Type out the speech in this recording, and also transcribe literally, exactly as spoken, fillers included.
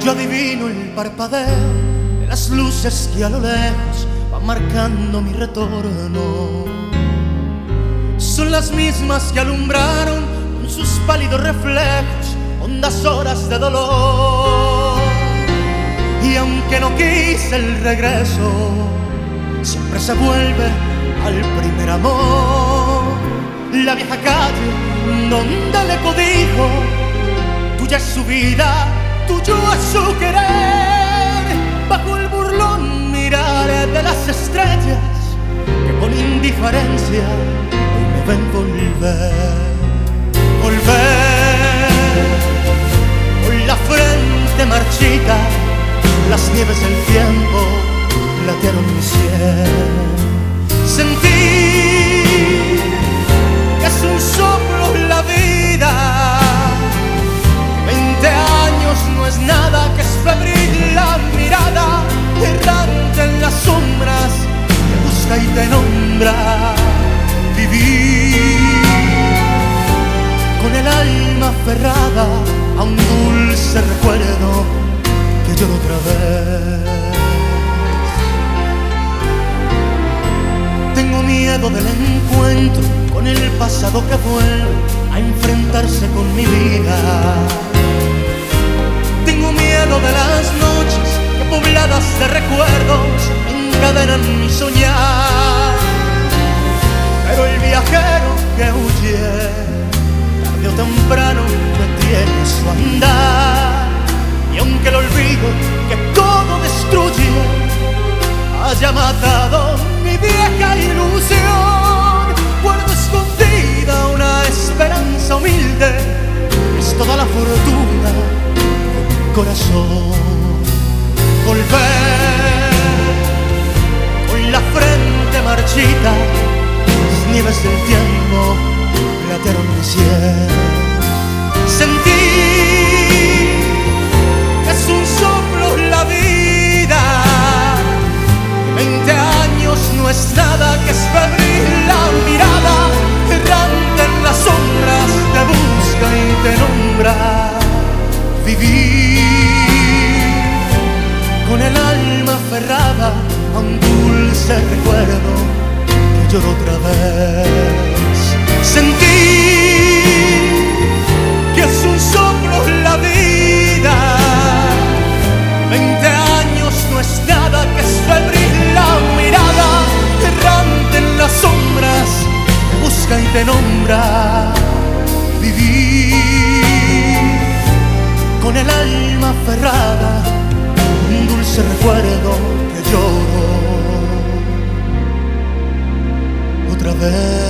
Yo adivino el parpadeo de las luces que a lo lejos van marcando mi retorno. Son las mismas que alumbraron con sus pálidos reflejos hondas horas de dolor. Y aunque no quise el regreso, siempre se vuelve al primer amor. La vieja calle donde le codijo, tuya es su vida, tuyo es su querer. Bajo el burlón mirar de las estrellas que con indiferencia hoy me ven volver. Volver con la frente marchita, las nieves del tiempo platearon mi cielo. Sentí que es un soplo la vida, veinte años no es nada, que es febril la mirada, errante en las sombras, te busca y te nombra. Vivir con el alma aferrada a un dulce recuerdo que lloro otra vez. Tengo miedo del encuentro con el pasado que vuelve a enfrentarse con mi vida. Tengo miedo de las noches que pobladas de recuerdos encadenan mi soñar. Pero el viajero que huye, tarde o temprano detiene su andar. Y aunque el olvido que todo destruye haya matado mi vieja ilusión, guardo escondida una esperanza humilde, es toda la fortuna de mi corazón. Volver con la frente marchita, las nieves del tiempo platearon mi cielo. Sentí que es un soplo la vida, veinte años no es nada, que es febril la mirada, errante en las sombras, te busca y te nombra. Vivir con el alma aferrada a un dulce recuerdo que lloro otra vez. Sentí que es un soplo la vida, veinte años no es nada, que es febril la mirada, errante en las sombras, te busca y te nombra. Vivir con el alma aferrada, un dulce recuerdo que lloro otra vez.